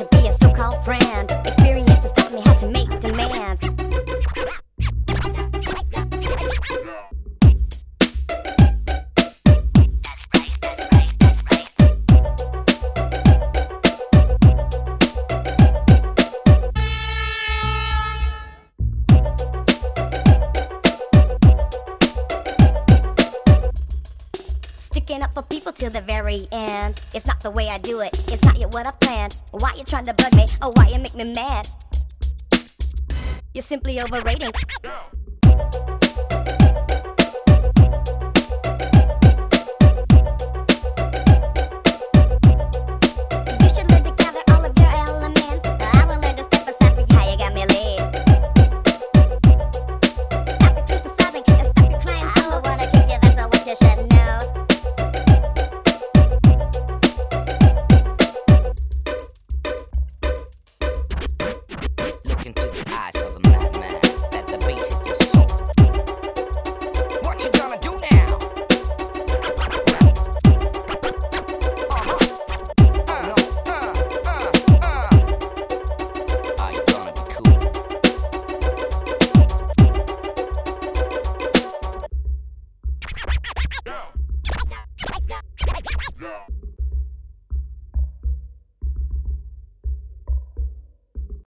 to be a so-called friend. Experiences taught me how to make demands. Sticking up for people till the very end. It's not the way I do it, it's not yet what I planned. Why you trying to bug me? Oh, why you make me mad? You're simply overrating.